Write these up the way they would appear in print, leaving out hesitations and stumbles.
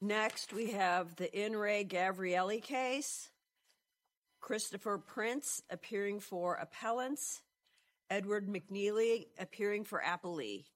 Next, we have the In re Gavrieli case. Christopher Prince appearing for appellants. Edward McNeely appearing for appellee.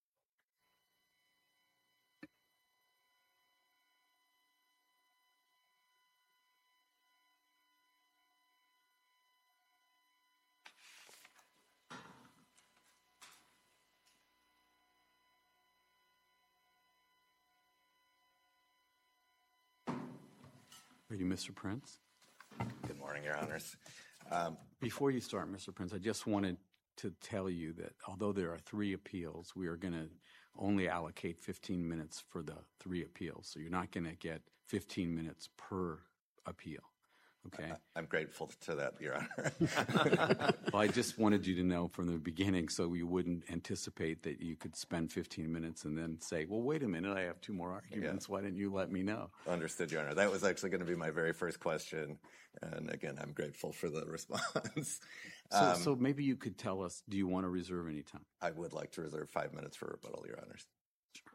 Ready, Mr. Prince? Good morning, Your Honors. Before you start, Mr. Prince, I just wanted to tell you that although there are 3 appeals, we are going to only allocate 15 minutes for the 3 appeals. So you're not going to get 15 minutes per appeal. Okay. I'm grateful to that, Your Honor. Well, I just wanted you to know from the beginning so you wouldn't anticipate that you could spend 15 minutes and then say, well, wait a minute, I have 2 more arguments. Yeah. Why didn't you let me know? Understood, Your Honor. That was actually going to be my very first question. And again, I'm grateful for the response. So maybe you could tell us, do you want to reserve any time? I would like to reserve 5 minutes for rebuttal, Your Honors. Sure.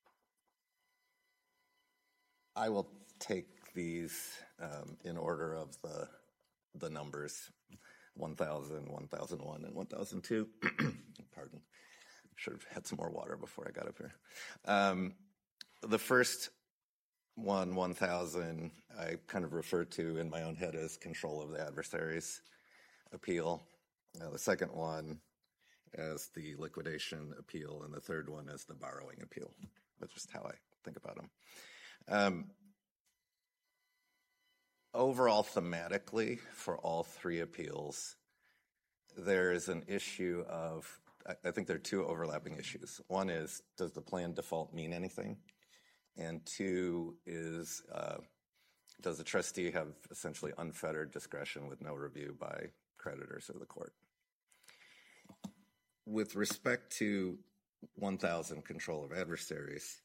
I will take these in order of the numbers, 1000, 1001, and 1002. Pardon. Should have had some more water before I got up here. The first one, 1000, I kind of refer to in my own head as control of the adversary's appeal. The second one as the liquidation appeal, and the third one as the borrowing appeal. That's just how I think about them. Overall, thematically, for all 3 appeals, there is an issue of, I think there are 2 overlapping issues. One is, does the plan default mean anything? And 2 is, does the trustee have essentially unfettered discretion with no review by creditors or the court? With respect to 1000, control of adversaries,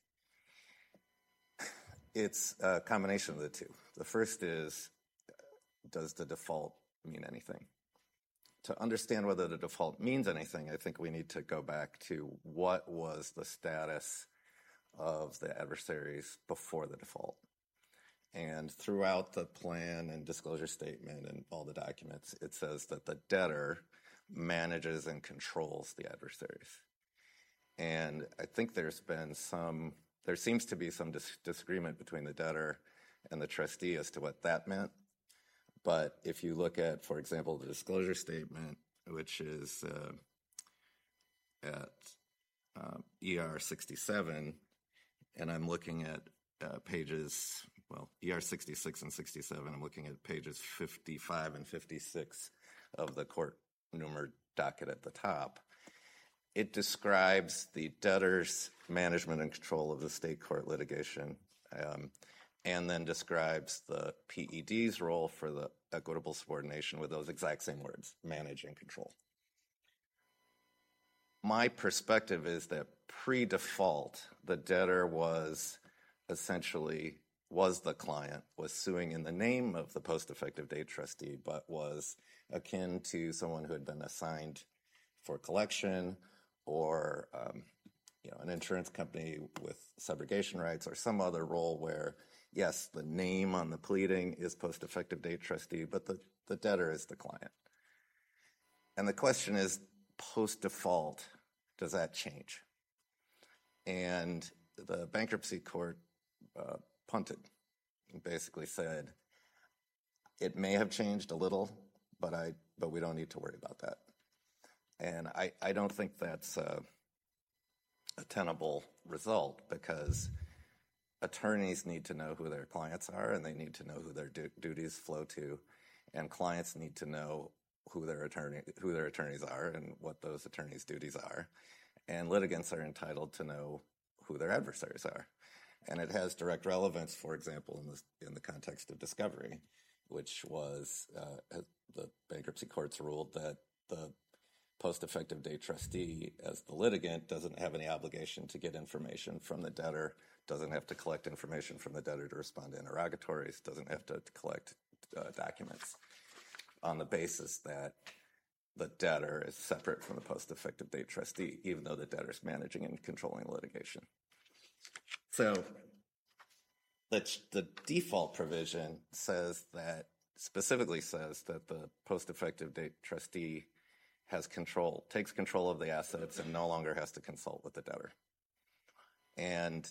it's a combination of the 2. The first is, does the default mean anything? To understand whether the default means anything, I think we need to go back to what was the status of the adversaries before the default. And throughout the plan and disclosure statement and all the documents, it says that the debtor manages and controls the adversaries. And I think there seems to be some disagreement between the debtor and the trustee as to what that meant. But if you look at, for example, the disclosure statement, which is at ER 67, and I'm looking at pages, ER 66 and 67, I'm looking at pages 55 and 56 of the court numbered docket at the top. It describes the debtor's management and control of the state court litigation, and then describes the PED's role for the equitable subordination with those exact same words, manage and control. My perspective is that pre-default, the debtor was the client, was suing in the name of the post-effective date trustee, but was akin to someone who had been assigned for collection or an insurance company with subrogation rights or some other role where, yes, the name on the pleading is post-effective date trustee, but the debtor is the client. And the question is, post-default, does that change? And the bankruptcy court punted and basically said, it may have changed a little, but we don't need to worry about that. And I don't think that's a tenable result, because attorneys need to know who their clients are, and they need to know who their duties flow to, and clients need to know who their attorneys are and what those attorneys' duties are, and litigants are entitled to know who their adversaries are. And it has direct relevance, for example, in the context of discovery, which was the bankruptcy courts ruled that the post-effective date trustee, as the litigant, doesn't have any obligation to get information from the debtor, doesn't have to collect information from the debtor to respond to interrogatories, doesn't have to collect documents, on the basis that the debtor is separate from the post-effective date trustee, even though the debtor is managing and controlling litigation. So the default provision specifically says that the post-effective date trustee takes control of the assets and no longer has to consult with the debtor. And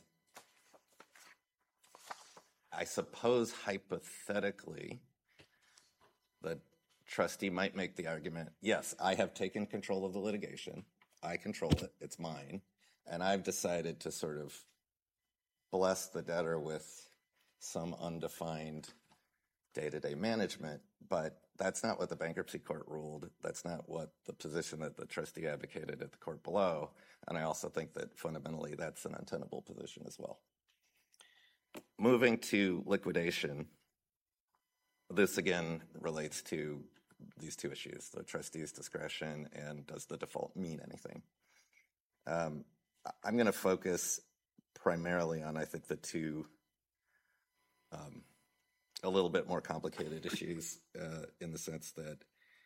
I suppose hypothetically, the trustee might make the argument, yes, I have taken control of the litigation. I control it. It's mine. And I've decided to sort of bless the debtor with some undefined day-to-day management. But that's not what the bankruptcy court ruled. That's not what the position that the trustee advocated at the court below. And I also think that fundamentally that's an untenable position as well. Moving to liquidation, this again relates to these two issues, the trustee's discretion and does the default mean anything? I'm going to focus primarily on, I think, the two a little bit more complicated issues in the sense that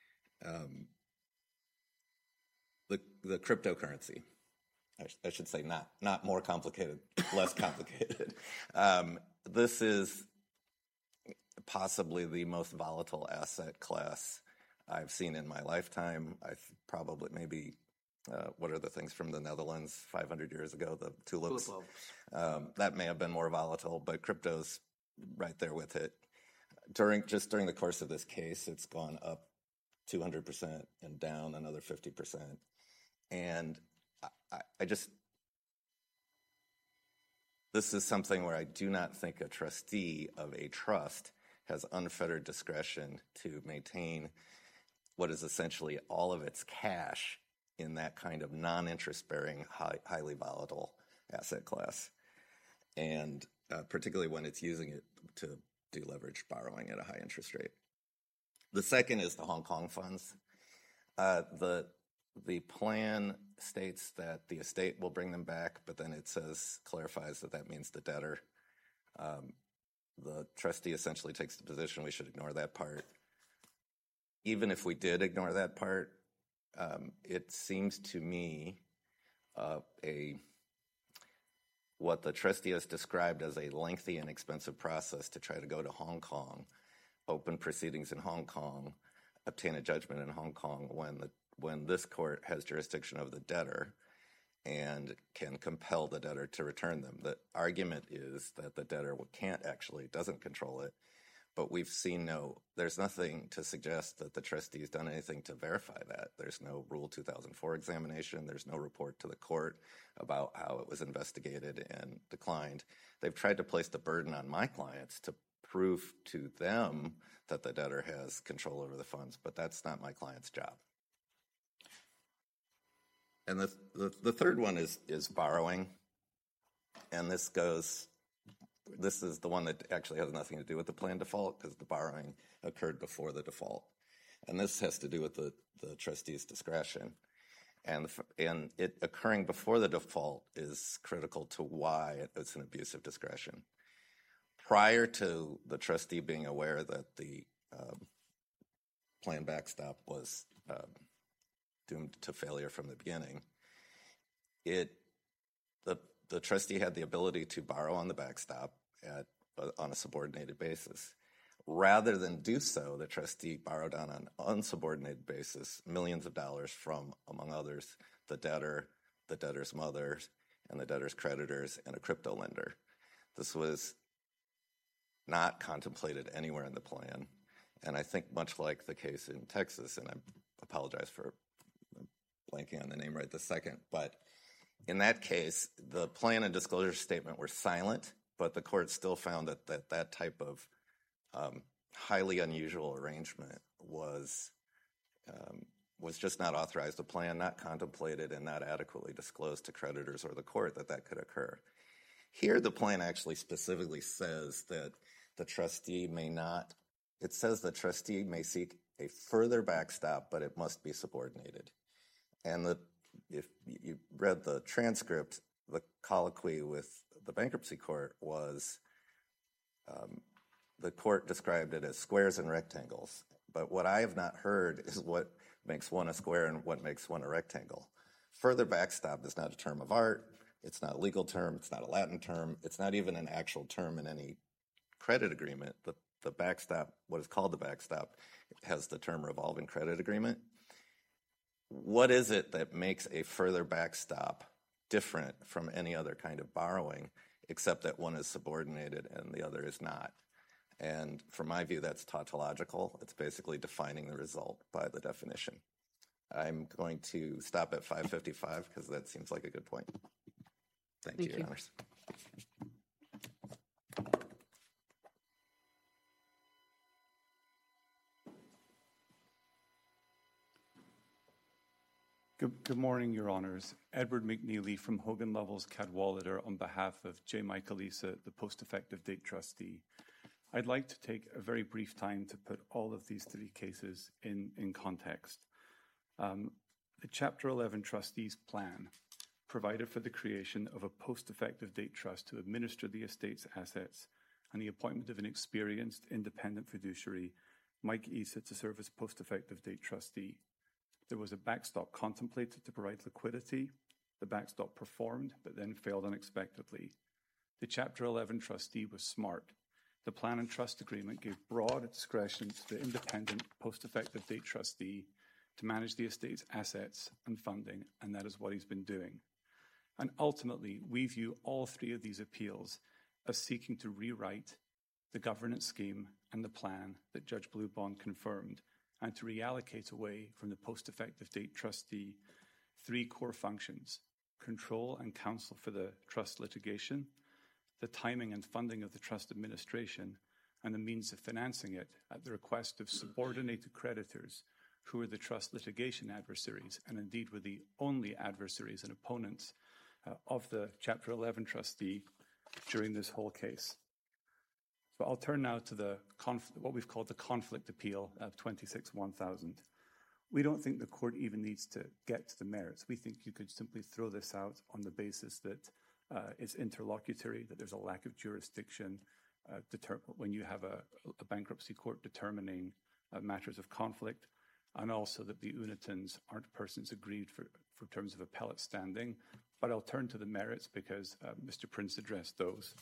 the cryptocurrency, I should say not more complicated, less complicated. This is possibly the most volatile asset class I've seen in my lifetime. I've probably maybe, what are the things from the Netherlands 500 years ago, the tulips? That may have been more volatile, but crypto's right there with it. During the course of this case, it's gone up 200% and down another 50%. And this is something where I do not think a trustee of a trust has unfettered discretion to maintain what is essentially all of its cash in that kind of non-interest bearing, highly volatile asset class. And particularly when it's using it to deleverage borrowing at a high interest rate. The second is the Hong Kong funds. The plan states that the estate will bring them back, but then it clarifies that means the debtor. The trustee essentially takes the position we should ignore that part. Even if we did ignore that part, it seems to me what the trustee has described as a lengthy and expensive process to try to go to Hong Kong, open proceedings in Hong Kong, obtain a judgment in Hong Kong when this court has jurisdiction of the debtor and can compel the debtor to return them. The argument is that the debtor doesn't control it, but we've seen there's nothing to suggest that the trustee's done anything to verify that. There's no Rule 2004 examination. There's no report to the court about how it was investigated and declined. They've tried to place the burden on my clients to prove to them that the debtor has control over the funds, but that's not my client's job. And the third one is borrowing, and this is the one that actually has nothing to do with the plan default because the borrowing occurred before the default. And this has to do with the trustee's discretion. And it occurring before the default is critical to why it's an abuse of discretion. Prior to the trustee being aware that the plan backstop was doomed to failure from the beginning, the trustee had the ability to borrow on the backstop on a subordinated basis. Rather than do so, the trustee borrowed on an unsubordinated basis millions of dollars from, among others, the debtor, the debtor's mother, and the debtor's creditors, and a crypto lender. This was not contemplated anywhere in the plan, and I think much like the case in Texas, and I apologize for blanking on the name right this second, but in that case, the plan and disclosure statement were silent, but the court still found that type of highly unusual arrangement was just not authorized. The plan not contemplated and not adequately disclosed to creditors or the court that could occur. Here, the plan actually specifically says that the trustee may seek a further backstop, but it must be subordinated. And if you read the transcript, the colloquy with the bankruptcy court was the court described it as squares and rectangles. But what I have not heard is what makes one a square and what makes one a rectangle. Further backstop is not a term of art. It's not a legal term. It's not a Latin term. It's not even an actual term in any credit agreement, the backstop, what is called the backstop, has the term revolving credit agreement. What is it that makes a further backstop different from any other kind of borrowing, except that one is subordinated and the other is not? And from my view, that's tautological. It's basically defining the result by the definition. I'm going to stop at 5:55 because that seems like a good point. Thank you, Your Honors. Good morning, Your Honors. Edward McNeely from Hogan Lovells Cadwallader on behalf of J. Michael Issa, the post-effective date trustee. I'd like to take a very brief time to put all of these three cases in context. The Chapter 11 trustees' plan provided for the creation of a post-effective date trust to administer the estate's assets and the appointment of an experienced independent fiduciary, Mike Issa, to serve as post-effective date trustee. There was a backstop contemplated to provide liquidity. The backstop performed, but then failed unexpectedly. The Chapter 11 trustee was smart. The plan and trust agreement gave broad discretion to the independent post-effective date trustee to manage the estate's assets and funding, and that is what he's been doing. And ultimately, we view all three of these appeals as seeking to rewrite the governance scheme and the plan that Judge Bluebond confirmed, and to reallocate away from the post-effective date trustee three core functions: control and counsel for the trust litigation, the timing and funding of the trust administration, and the means of financing it at the request of subordinated creditors who were the trust litigation adversaries, and indeed were the only adversaries and opponents of the Chapter 11 trustee during this whole case. So I'll turn now to what we've called the conflict appeal of 26-1000. We don't think the court even needs to get to the merits. We think you could simply throw this out on the basis that it's interlocutory, that there's a lack of jurisdiction when you have a bankruptcy court determining matters of conflict, and also that the Unitons aren't persons aggrieved for terms of appellate standing. But I'll turn to the merits because Mr. Prince addressed those.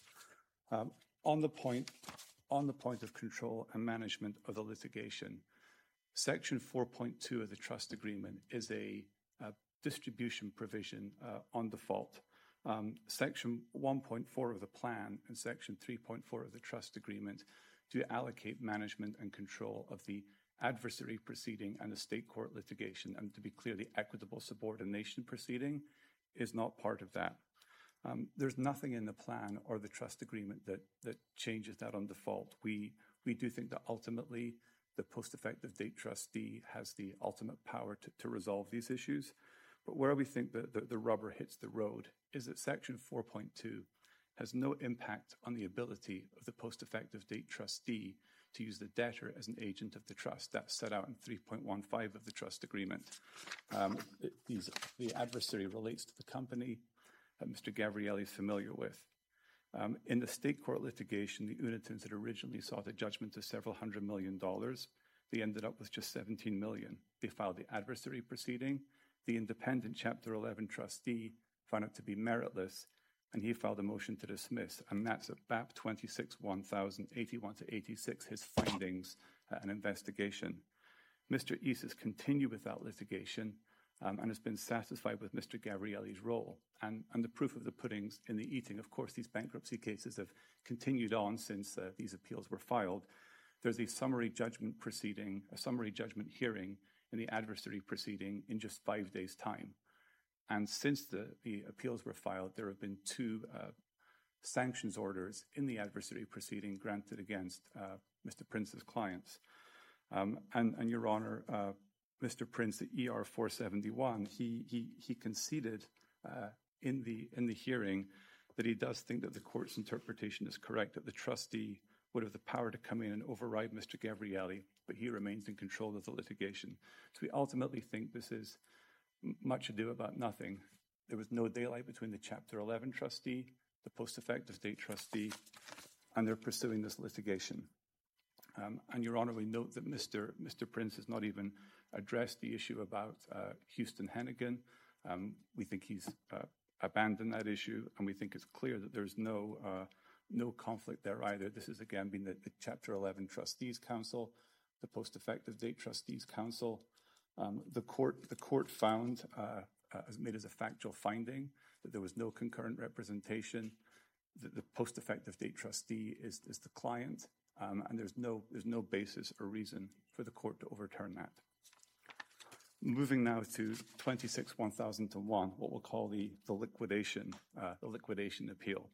On the point of control and management of the litigation, Section 4.2 of the trust agreement is a distribution provision on default. Section 1.4 of the plan and Section 3.4 of the trust agreement do allocate management and control of the adversary proceeding and the state court litigation. And to be clear, the equitable subordination proceeding is not part of that. There's nothing in the plan or the trust agreement that changes that on default. We do think that ultimately the post-effective date trustee has the ultimate power to resolve these issues. But where we think that the rubber hits the road is that Section 4.2 has no impact on the ability of the post-effective date trustee to use the debtor as an agent of the trust. That's set out in 3.15 of the trust agreement. The adversary relates to the company that Mr. Gabrielli is familiar with. In the state court litigation, the Unitons had originally sought a judgment of several $100 million. They ended up with just $17 million. They filed the adversary proceeding. The independent Chapter 11 trustee found it to be meritless, and he filed a motion to dismiss, and that's at BAP 26-1081-86, his findings and investigation. Mr. Issa's continued with that litigation and has been satisfied with Mr. Gabrielli's role. And the proof of the pudding's in the eating. Of course, these bankruptcy cases have continued on since these appeals were filed. There's a summary judgment proceeding, a summary judgment hearing in the adversary proceeding in just 5 days' time. And since the appeals were filed, there have been two sanctions orders in the adversary proceeding granted against Mr. Prince's clients. And Your Honor, Mr. Prince at ER 471, he conceded in the hearing that he does think that the court's interpretation is correct, that the trustee would have the power to come in and override Mr. Gabrielli, but he remains in control of the litigation. So we ultimately think this is much ado about nothing. There was no daylight between the Chapter 11 trustee, the post-effective date trustee, and they're pursuing this litigation. And Your Honor, we note that Mr. Prince has not even addressed the issue about Houston Hennigan. We think he's abandoned that issue, and we think it's clear that there's no no conflict there either. This has again been the Chapter 11 Trustees Council, the Post-Effective Date Trustees Council. The court found, made as a factual finding, that there was no concurrent representation, that the post-effective date trustee is the client, and there's no basis or reason for the court to overturn that. Moving now to 26-1001, what we'll call the liquidation appeal.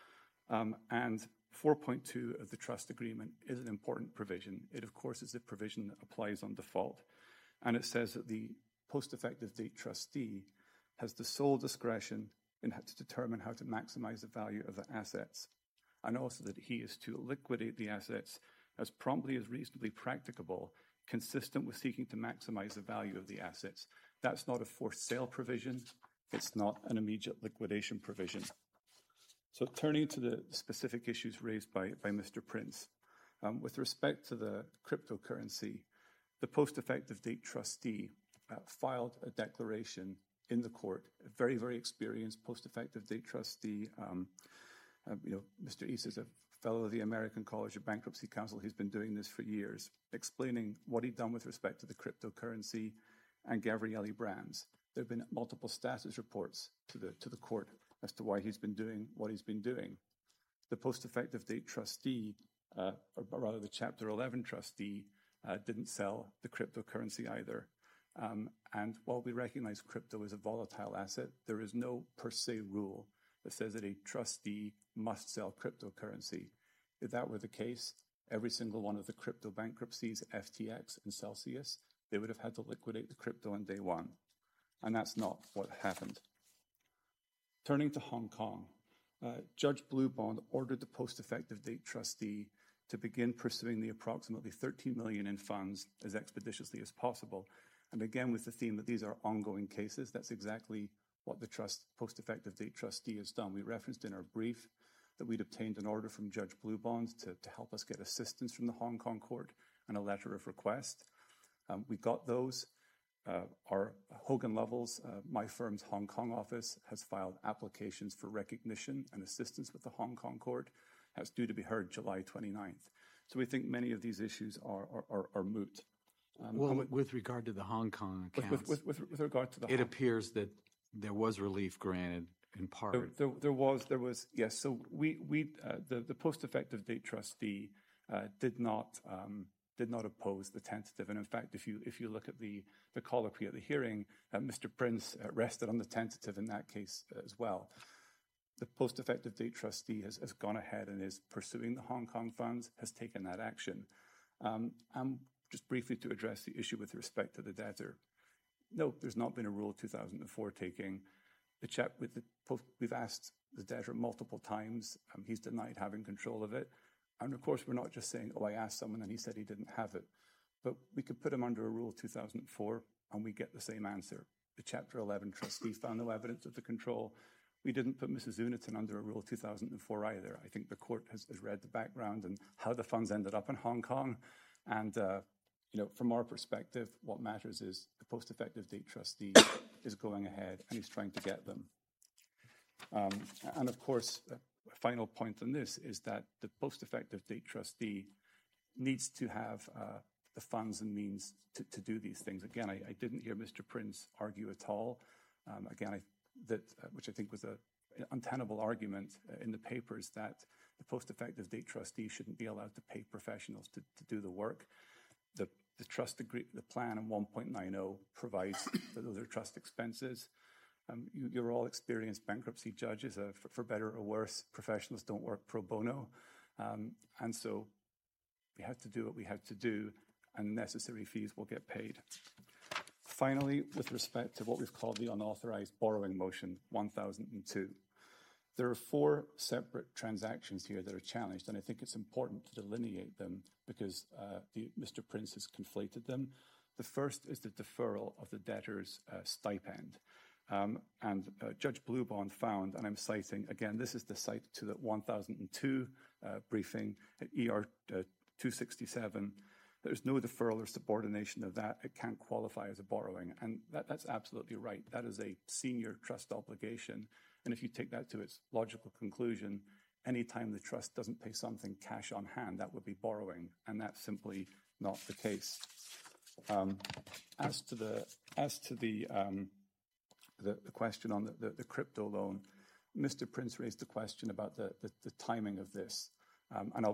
And 4.2 of the trust agreement is an important provision. It, of course, is a provision that applies on default. And it says that the post-effective date trustee has the sole discretion to determine how to maximize the value of the assets, and also that he is to liquidate the assets as promptly as reasonably practicable, consistent with seeking to maximize the value of the assets. That's not a forced sale provision. It's not an immediate liquidation provision. So turning to the specific issues raised by Mr. Prince, with respect to the cryptocurrency, the post-effective date trustee filed a declaration in the court, a very, very experienced post-effective date trustee. Mr. East is a fellow of the American College of Bankruptcy Counsel. He's been doing this for years, explaining what he'd done with respect to the cryptocurrency and Gabriele Brands. There have been multiple status reports to the court as to why he's been doing what he's been doing. The post-effective date trustee, or rather the Chapter 11 trustee, didn't sell the cryptocurrency either. And while we recognize crypto as a volatile asset, there is no per se rule that says that a trustee must sell cryptocurrency. If that were the case, every single one of the crypto bankruptcies, FTX and Celsius, they would have had to liquidate the crypto on day one. And that's not what happened. Turning to Hong Kong, Judge Bluebond ordered the post-effective date trustee to begin pursuing the approximately $13 million in funds as expeditiously as possible. And again, with the theme that these are ongoing cases, that's exactly what the post-effective date trustee has done. We referenced in our brief that we'd obtained an order from Judge Bluebond to help us get assistance from the Hong Kong court and a letter of request. We got those. Our Hogan Lovells, my firm's Hong Kong office, has filed applications for recognition and assistance with the Hong Kong court. That's due to be heard July 29th. So we think many of these issues are moot. With regard to the Hong Kong accounts, with regard to it appears that there was relief granted in part. There was, yes. So the post-effective date trustee did not oppose the tentative, and in fact, if you look at the colloquy at the hearing, Mr. Prince rested on the tentative in that case as well. The post-effective date trustee has gone ahead and is pursuing the Hong Kong funds, has taken that action. And just briefly to address the issue with respect to the debtor, no, there's not been a Rule 2004 taking. We've asked the debtor multiple times. He's denied having control of it. And of course, we're not just saying, oh, I asked someone and he said he didn't have it. But we could put him under a Rule 2004 and we get the same answer. The Chapter 11 trustee found no evidence of the control. We didn't put Mrs. Uniton under a Rule 2004 either. I think the court has read the background and how the funds ended up in Hong Kong. And, from our perspective, what matters is the post-effective date trustee is going ahead and he's trying to get them. And of course, a final point on this is that the post-effective date trustee needs to have the funds and means to do these things. Again, I didn't hear Mr. Prince argue at all. Which I think was an untenable argument in the papers, that the post-effective date trustee shouldn't be allowed to pay professionals to do the work. The trust the plan in 1.90 provides that those are trust expenses. You're all experienced bankruptcy judges. For better or worse, professionals don't work pro bono. And so we had to do what we had to do, and necessary fees will get paid. Finally, with respect to what we've called the unauthorized borrowing motion 1002, there are 4 separate transactions here that are challenged, and I think it's important to delineate them because Mr. Prince has conflated them. The first is the deferral of the debtor's stipend. And Judge Bluebond found, and I'm citing, again, this is the cite to the 1002 briefing at ER 267, there's no deferral or subordination of that. It can't qualify as a borrowing. And that's absolutely right. That is a senior trust obligation. And if you take that to its logical conclusion, anytime the trust doesn't pay something cash on hand, that would be borrowing, and that's simply not the case. As to the question on the crypto loan, Mr. Prince raised the question about the timing of this, and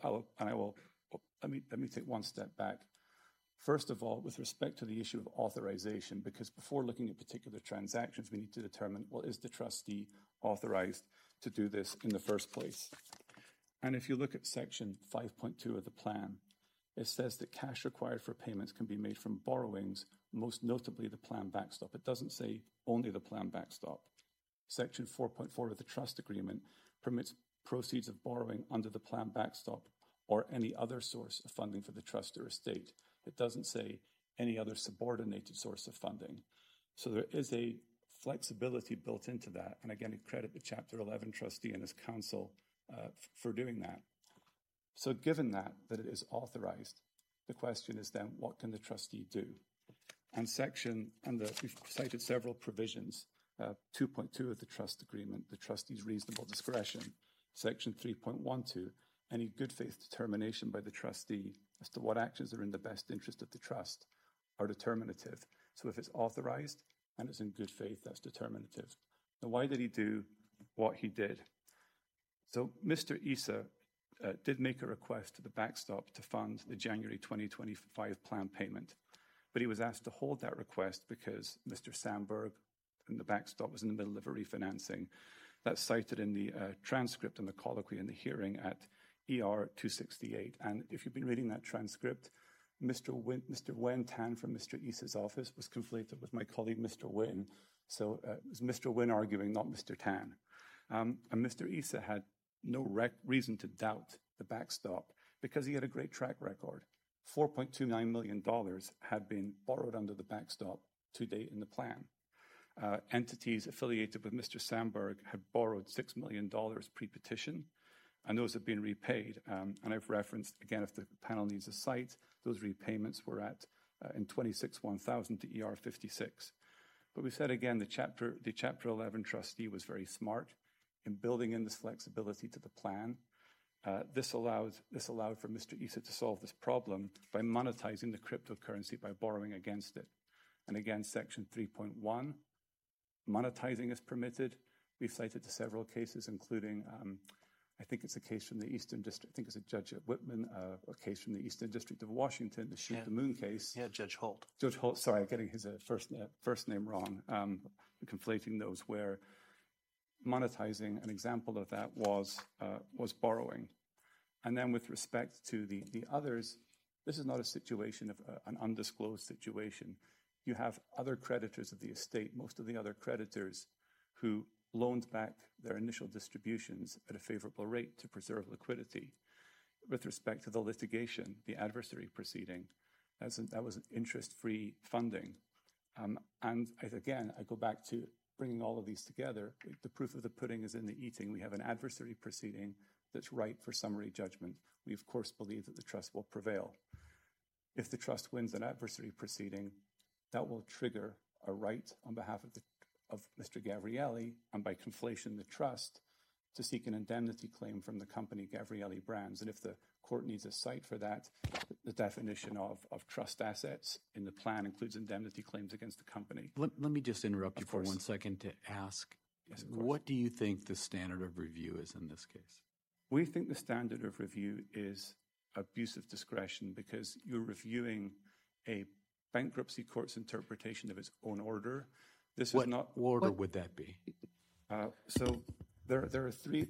let me take one step back. First of all, with respect to the issue of authorization, because before looking at particular transactions, we need to determine, well, is the trustee authorized to do this in the first place? And if you look at section 5.2 of the plan, it says that cash required for payments can be made from borrowings, most notably the plan backstop. It doesn't say only the plan backstop. Section 4.4 of the trust agreement permits proceeds of borrowing under the plan backstop or any other source of funding for the trust or estate. It doesn't say any other subordinated source of funding. So there is a flexibility built into that. And again, I credit the Chapter 11 trustee and his counsel for doing that. So given that it is authorized, the question is then, what can the trustee do? And we've cited several provisions. 2.2 of the trust agreement, the trustee's reasonable discretion. Section 3.12, any good faith determination by the trustee as to what actions are in the best interest of the trust are determinative. So if it's authorized and it's in good faith, that's determinative. Now, why did he do what he did? So Mr. Issa did make a request to the backstop to fund the January 2025 plan payment, but he was asked to hold that request because Mr. Sandberg and the backstop was in the middle of a refinancing. That's cited in the transcript and the colloquy in the hearing at ER 268. And if you've been reading that transcript, Mr. Wen Tan from Mr. Issa's office was conflated with my colleague, Mr. Wynn. So it was Mr. Wynn arguing, not Mr. Tan. And Mr. Issa had no reason to doubt the backstop because he had a great track record. $4.29 million had been borrowed under the backstop to date in the plan. Entities affiliated with Mr. Sandberg had borrowed $6 million pre-petition, and those have been repaid. And I've referenced, again, if the panel needs a cite, those repayments were at in 26-1000 to ER 56. But we said again, the Chapter 11 trustee was very smart in building in this flexibility to the plan. This allowed for Mr. Issa to solve this problem by monetizing the cryptocurrency by borrowing against it. And again, Section 3.1, monetizing is permitted. We've cited several cases, including, I think it's a case from the Eastern District, I think it's a Judge at Whitman, a case from the Eastern District of Washington, the Shoot the Moon case. Yeah, Judge Holt. Judge Holt, sorry, I'm getting his first name wrong, conflating those, where monetizing, an example of that was borrowing. And then with respect to the others, this is not a situation of an undisclosed situation. You have other creditors of the estate, most of the other creditors who loaned back their initial distributions at a favorable rate to preserve liquidity. With respect to the litigation, the adversary proceeding, that was an interest-free funding. And again, I go back to bringing all of these together. The proof of the pudding is in the eating. We have an adversary proceeding that's ripe for summary judgment. We, of course, believe that the trust will prevail. If the trust wins an adversary proceeding, that will trigger a right on behalf of Mr. Gavrieli, and by conflation, the trust, to seek an indemnity claim from the company Gavrieli Brands. And if the court needs a cite for that, the definition of trust assets in the plan includes indemnity claims against the company. Let me just interrupt you for 1 second to ask, yes, of course. What do you think the standard of review is in this case? We think the standard of review is abuse of discretion because you're reviewing a bankruptcy court's interpretation of its own order. This What is not order would that be? So there are three,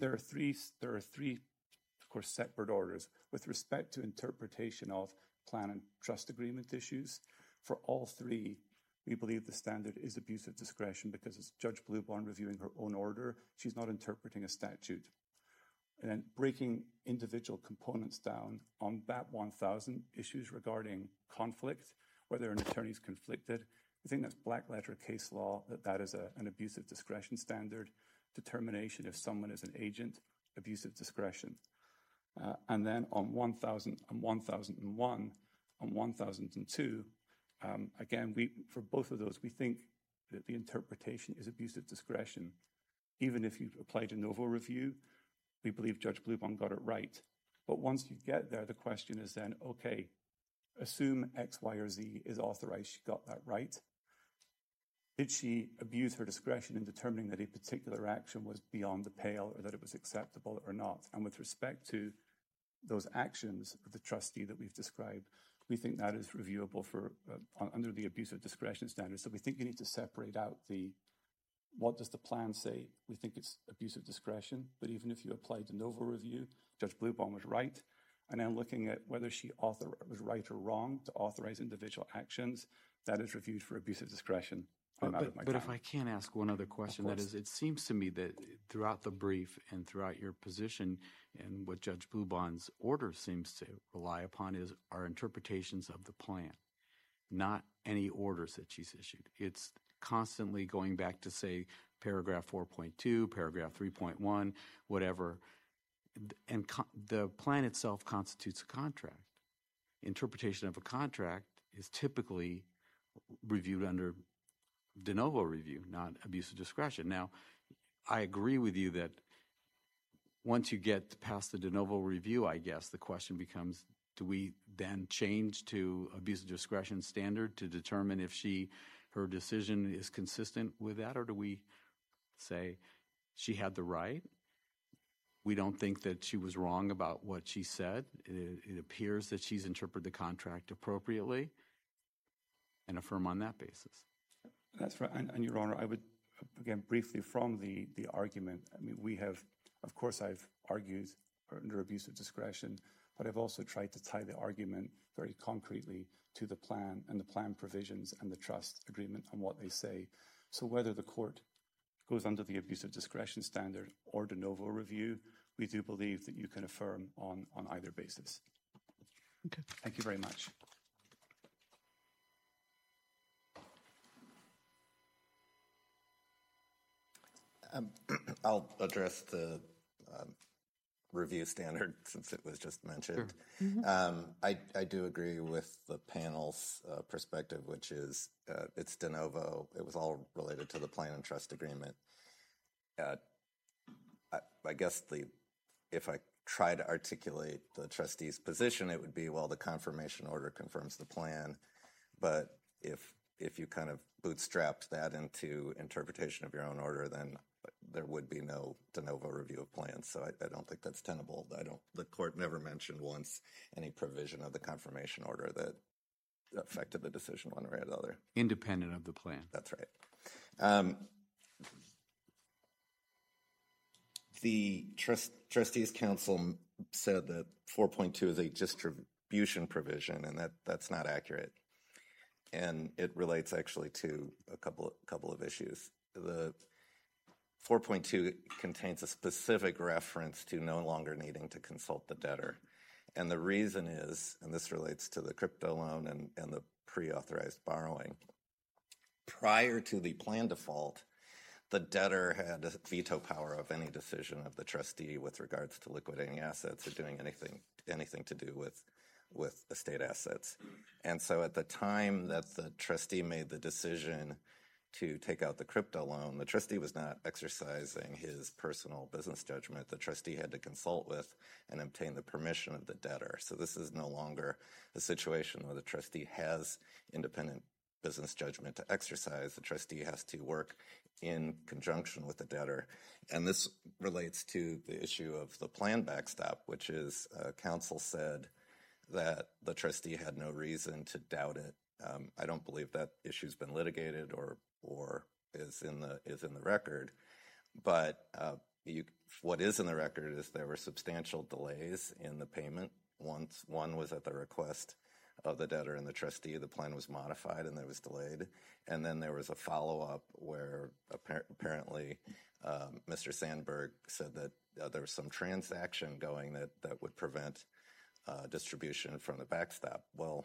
of course, separate orders with respect to interpretation of plan and trust agreement issues. For all three, we believe the standard is abuse of discretion because it's Judge Blueborn reviewing her own order. She's not interpreting a statute. And then breaking individual components down on BAP 1000 issues regarding conflict, whether an attorney's conflicted. I think that's black letter case law, that is an abuse of discretion standard. Determination if someone is an agent, abuse of discretion. And then on 1000 and 1001 and 1002, again, for both of those, we think that the interpretation is abuse of discretion. Even if you apply de novo review, we believe Judge Bluebon got it right. But once you get there, the question is then, okay, assume X, Y, or Z is authorized. She got that right. Did she abuse her discretion in determining that a particular action was beyond the pale or that it was acceptable or not? And with respect to those actions of the trustee that we've described, we think that is reviewable for under the abuse of discretion standards. So we think you need to separate out what does the plan say? We think it's abuse of discretion, but even if you apply de novo review, Judge Bluebon was right. And then looking at whether she was right or wrong to authorize individual actions, that is reviewed for abuse of discretion. But if I can ask one other question, that is, it seems to me that throughout the brief and throughout your position and what Judge Bluebon's order seems to rely upon is our interpretations of the plan, not any orders that she's issued. It's constantly going back to, say, paragraph 4.2, paragraph 3.1, whatever. And the plan itself constitutes a contract. Interpretation of a contract is typically reviewed under de novo review, not abuse of discretion. Now, I agree with you that once you get past the de novo review, I guess the question becomes, do we then change to abuse of discretion standard to determine if her decision is consistent with that, or do we say she had the right? We don't think that she was wrong about what she said. It appears that she's interpreted the contract appropriately, and affirm on that basis. That's right. And Your Honor, I would, again, briefly from the argument, I mean, we have, of course, I've argued under abuse of discretion, but I've also tried to tie the argument very concretely to the plan and the plan provisions and the trust agreement and what they say. So whether the court goes under the abuse of discretion standard or de novo review, we do believe that you can affirm on either basis. Okay. Thank you very much. I'll address the review standard since it was just mentioned. Sure. Mm-hmm. I do agree with the panel's perspective, which is it's de novo. It was all related to the plan and trust agreement. I guess if I try to articulate the trustee's position, it would be, well, the confirmation order confirms the plan. But if you kind of bootstrapped that into interpretation of your own order, then there would be no de novo review of plans. So I don't think that's tenable. The court never mentioned once any provision of the confirmation order that affected the decision one way or the other. Independent of the plan. That's right. The trustees council said that 4.2 is a distribution provision, and that's not accurate. And it relates actually to a couple of issues. The 4.2 contains a specific reference to no longer needing to consult the debtor. And the reason is, and this relates to the crypto loan and the pre-authorized borrowing, prior to the plan default, the debtor had a veto power of any decision of the trustee with regards to liquidating assets or doing anything to do with estate assets. And so at the time that the trustee made the decision to take out the crypto loan, the trustee was not exercising his personal business judgment. The trustee had to consult with and obtain the permission of the debtor. So this is no longer a situation where the trustee has independent business judgment to exercise. The trustee has to work in conjunction with the debtor. And this relates to the issue of the plan backstop, which is counsel said that the trustee had no reason to doubt it. I don't believe that issue's been litigated or is in the record. But what is in the record is there were substantial delays in the payment. One was at the request of the debtor and the trustee. The plan was modified and it was delayed. And then there was a follow-up where apparently Mr. Sandberg said that there was some transaction going that would prevent distribution from the backstop. Well,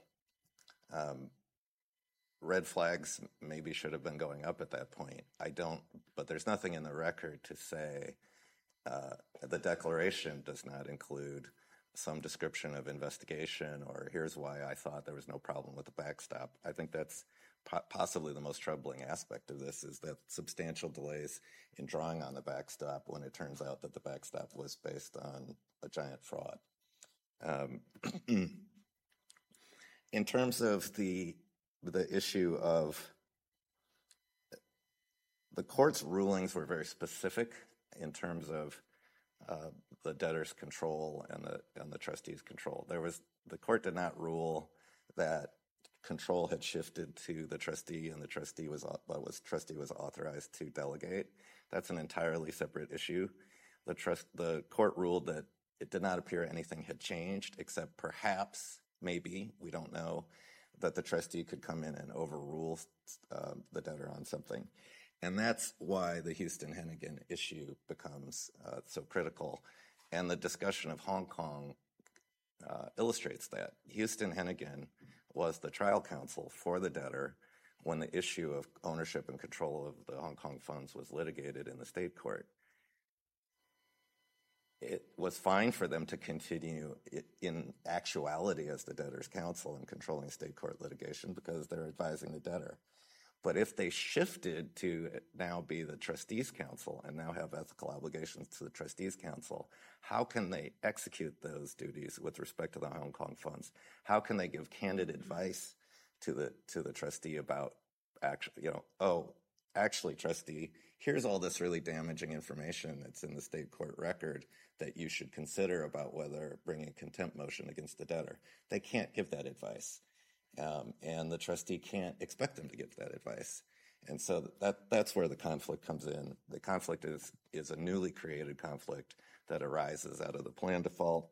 red flags maybe should have been going up at that point. But there's nothing in the record to say the declaration does not include some description of investigation or here's why I thought there was no problem with the backstop. I think that's possibly the most troubling aspect of this is that substantial delays in drawing on the backstop when it turns out that the backstop was based on a giant fraud. In terms of the issue of the court's rulings were very specific in terms of the debtor's control and the trustee's control. The court did not rule that control had shifted to the trustee and the trustee was authorized to delegate. That's an entirely separate issue. The court ruled that it did not appear anything had changed, except perhaps, maybe, we don't know, that the trustee could come in and overrule the debtor on something. And that's why the Houston-Hennigan issue becomes so critical. And the discussion of Hong Kong illustrates that. Houston-Hennigan was the trial counsel for the debtor when the issue of ownership and control of the Hong Kong funds was litigated in the state court. It was fine for them to continue in actuality as the debtor's counsel in controlling state court litigation because they're advising the debtor. But if they shifted to now be the trustee's counsel and now have ethical obligations to the trustee's counsel, how can they execute those duties with respect to the Hong Kong funds? How can they give candid advice to the trustee about, actually, trustee, here's all this really damaging information that's in the state court record that you should consider about whether bringing a contempt motion against the debtor. They can't give that advice. And the trustee can't expect them to give that advice. And so that's where the conflict comes in. The conflict is a newly created conflict that arises out of the plan default.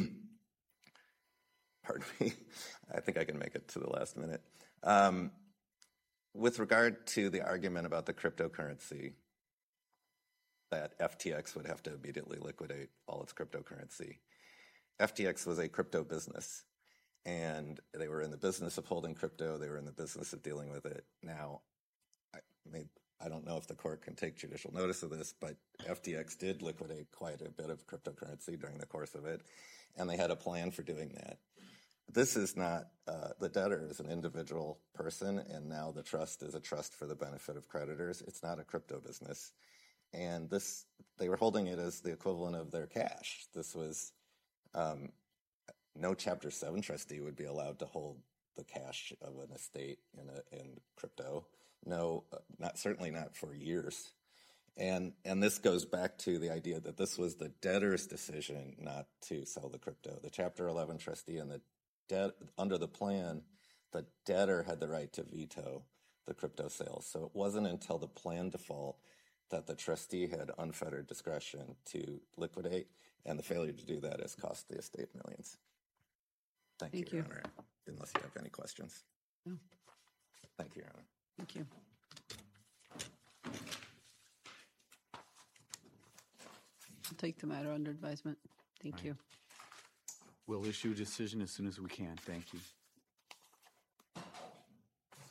Pardon me. I think I can make it to the last minute. With regard to the argument about the cryptocurrency, that FTX would have to immediately liquidate all its cryptocurrency. FTX was a crypto business. And they were in the business of holding crypto. They were in the business of dealing with it. Now, I don't know if the court can take judicial notice of this, but FTX did liquidate quite a bit of cryptocurrency during the course of it, and they had a plan for doing that. This is not, the debtor is an individual person, and now the trust is a trust for the benefit of creditors. It's not a crypto business. And they were holding it as the equivalent of their cash. This was... no Chapter 7 trustee would be allowed to hold the cash of an estate in crypto. No, certainly not for years. And this goes back to the idea that this was the debtor's decision not to sell the crypto. The Chapter 11 trustee and under the plan, the debtor had the right to veto the crypto sales. So it wasn't until the plan default that the trustee had unfettered discretion to liquidate, and the failure to do that has cost the estate millions. Thank you, Your Honor, unless you have any questions. No. Thank you, Your Honor. Thank you. I'll take the matter under advisement. Thank you. We'll issue a decision as soon as we can. Thank you.